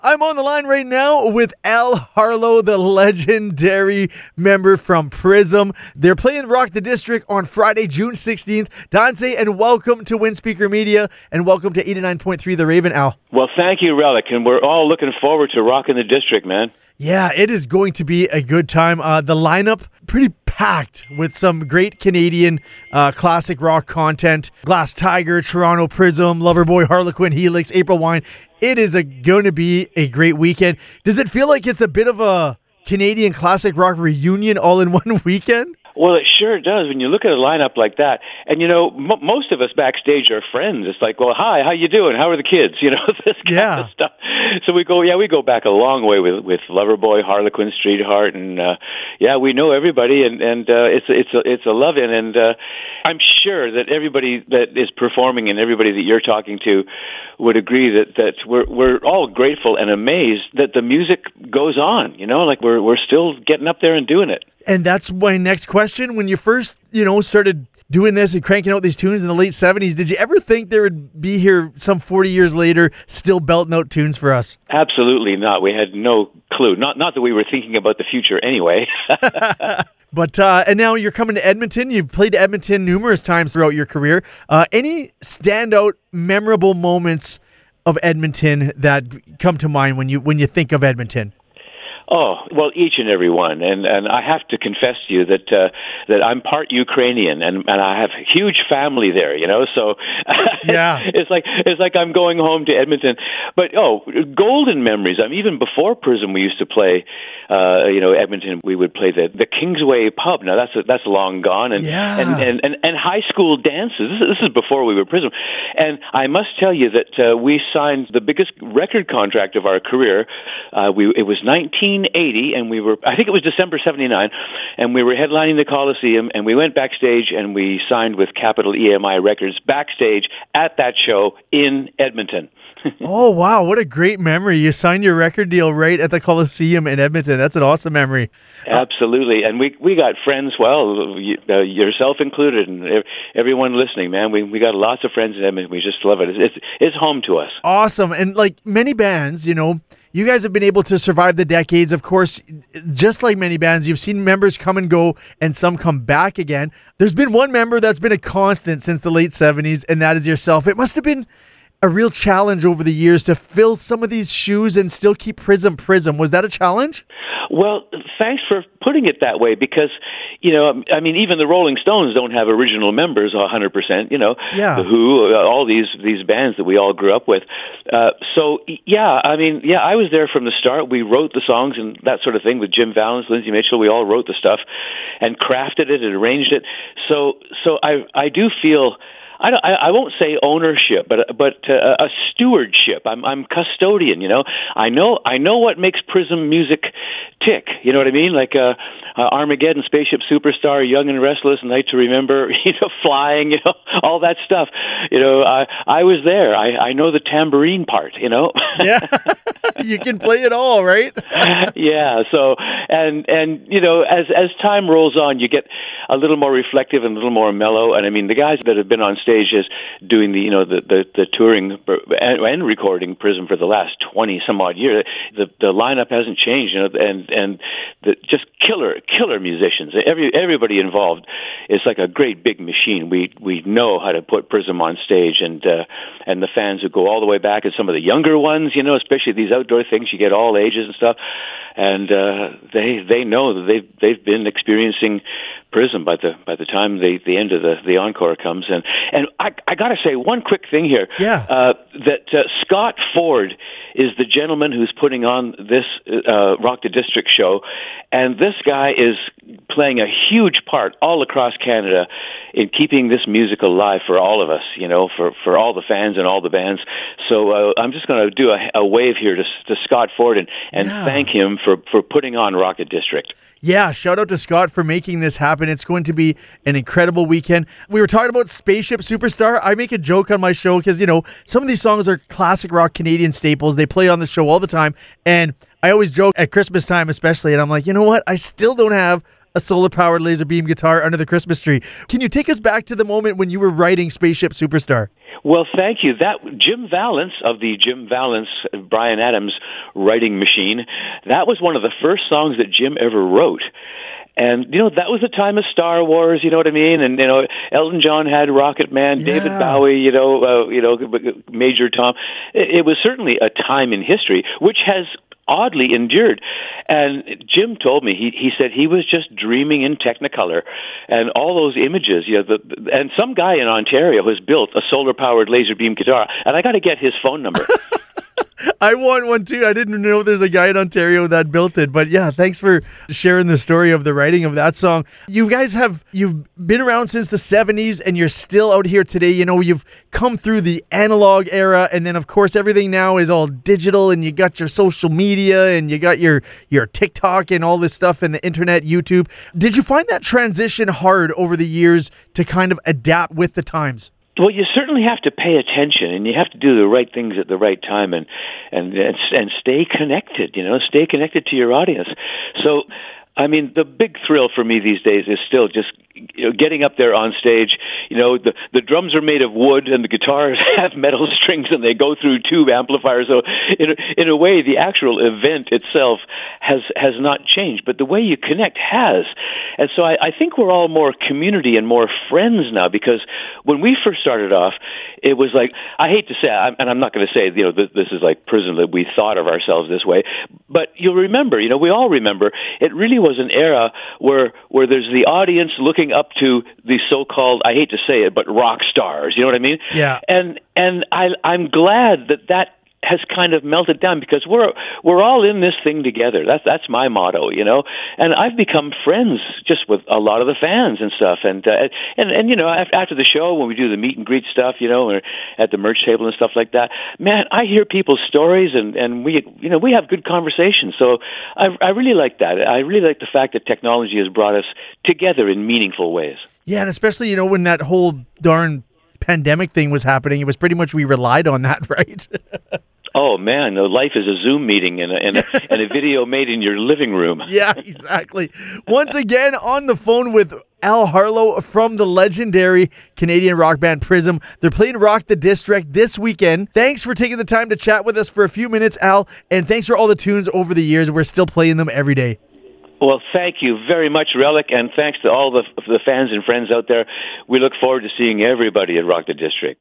I'm on the line right now with Al Harlow, the legendary member from Prism. They're playing Rock the District on Friday, June 16th. Dante, and welcome to Windspeaker Media, and welcome to 89.3 The Raven, Al. Well, thank you, Relic, and we're all looking forward to rocking the district, man. Yeah, it is going to be a good time. The lineup, pretty packed with some great Canadian classic rock content. Glass Tiger, Toronto Prism, Loverboy, Harlequin, Helix, April Wine. It is going to be a great weekend. Does it feel like it's a bit of a Canadian classic rock reunion all in one weekend? Well, it sure does when you look at a lineup like that. And, you know, most of us backstage are friends. It's like, well, hi, how you doing? How are the kids? You know, this kind of stuff. So we go back a long way with Loverboy, Harlequin, Streetheart, and we know everybody, and it's a love-in. And I'm sure that everybody that is performing and everybody that you're talking to would agree that we're all grateful and amazed that the music goes on. You know, like we're still getting up there and doing it. And that's my next question. When you first, started doing this and cranking out these tunes in the late 70s, did you ever think there would be here some 40 years later still belting out tunes for us? Absolutely not. We had no clue. Not that we were thinking about the future anyway. But and now you're coming to Edmonton. You've played Edmonton numerous times throughout your career. Any standout, memorable moments of Edmonton that come to mind when you think of Edmonton? Oh, well, each and every one. And I have to confess to you that I'm part Ukrainian and I have a huge family there, so yeah. it's like I'm going home to Edmonton. But golden memories. Even before Prism we used to play Edmonton, we would play the Kingsway pub. Now that's long gone, and high school dances. This is before we were Prism. And I must tell you that we signed the biggest record contract of our career. It was 1980, and I think it was December 79, and we were headlining the Coliseum, and we went backstage and we signed with Capital EMI Records backstage at that show in Edmonton. Oh, wow. What a great memory. You signed your record deal right at the Coliseum in Edmonton. That's an awesome memory. Absolutely. And we got friends, yourself included, and everyone listening, man. We got lots of friends in Edmonton. We just love it. It's home to us. Awesome. And like many bands, you guys have been able to survive the decades. Of course, just like many bands, you've seen members come and go and some come back again. There's been one member that's been a constant since the late 70s, and that is yourself. It must have been a real challenge over the years to fill some of these shoes and still keep Prism. Was that a challenge? Well, thanks for putting it that way because, even the Rolling Stones don't have original members 100%, Yeah. The Who, all these bands that we all grew up with. I was there from the start. We wrote the songs and that sort of thing with Jim Valens, Lindsay Mitchell. We all wrote the stuff and crafted it and arranged it. So I do feel... I won't say ownership, but a stewardship. I'm custodian. I know what makes Prism music tick. You know what I mean? Like Armageddon, Spaceship Superstar, Young and Restless, Night to Remember. Flying. All that stuff. I was there. I know the tambourine part. Yeah, you can play it all, right? Yeah. So and as time rolls on, you get a little more reflective and a little more mellow. And the guys that have been on stage is doing the touring and recording Prism for the last 20 some odd years. The lineup hasn't changed, and just killer musicians. Everybody involved is like a great big machine. We know how to put Prism on stage, and the fans who go all the way back, and some of the younger ones, especially these outdoor things, you get all ages and stuff, and they know that they've been experiencing Prism by the time the end of the encore comes. And I got to say one quick thing here. Yeah. That Scott Ford is the gentleman who's putting on this Rock the District show, and this guy is playing a huge part all across Canada in keeping this music alive for all of us, for all the fans and all the bands. So I'm just going to do a wave here to Scott Ford and thank him for putting on Rock the District. Yeah, shout out to Scott for making this happen. It's going to be an incredible weekend. We were talking about Spaceship Superstar. I make a joke on my show because, some of these songs are classic rock Canadian staples. They play on the show all the time. And I always joke at Christmas time especially, and I'm like, you know what? I still don't have a solar-powered laser beam guitar under the Christmas tree. Can you take us back to the moment when you were writing Spaceship Superstar? Well, thank you. That Jim Valance of the Jim Valance Bryan Adams writing machine, that was one of the first songs that Jim ever wrote. And, that was the time of Star Wars, you know what I mean? And, Elton John had Rocket Man, David Bowie, Major Tom. It was certainly a time in history, which has oddly endured. And Jim told me, he said he was just dreaming in Technicolor, and all those images, and some guy in Ontario has built a solar-powered laser beam guitar, and I got to get his phone number. I want one too. I didn't know there's a guy in Ontario that built it. But yeah, thanks for sharing the story of the writing of that song. You've been around since the 70s and you're still out here today. You've come through the analog era, and then of course everything now is all digital, and you got your social media and you got your TikTok and all this stuff and the internet, YouTube. Did you find that transition hard over the years to kind of adapt with the times? Well, you certainly have to pay attention, and you have to do the right things at the right time, and stay connected. Stay connected to your audience. So, I mean, the big thrill for me these days is still just getting up there on stage. The drums are made of wood, and the guitars have metal strings, and they go through tube amplifiers. So, in a way, the actual event itself has not changed, but the way you connect has. And so, I think we're all more community and more friends now, because when we first started off, it was like, I hate to say, and I'm not going to say, this is like prison that we thought of ourselves this way, but you'll remember, we all remember, it really was an era where there's the audience looking up to the so-called, I hate to say it, but rock stars. You know what I mean? Yeah. And I'm glad that has kind of melted down, because we're all in this thing together. That's my motto, And I've become friends just with a lot of the fans and stuff. And after the show, when we do the meet and greet stuff, or at the merch table and stuff like that, man, I hear people's stories, and we have good conversations. So I really like that. I really like the fact that technology has brought us together in meaningful ways. Yeah, and especially when that whole darn pandemic thing was happening, it was pretty much we relied on that, right? Oh, man, life is a Zoom meeting and a video made in your living room. Yeah, exactly. Once again, on the phone with Al Harlow from the legendary Canadian rock band Prism. They're playing Rock the District this weekend. Thanks for taking the time to chat with us for a few minutes, Al, and thanks for all the tunes over the years. We're still playing them every day. Well, thank you very much, Relic, and thanks to all the fans and friends out there. We look forward to seeing everybody at Rock the District.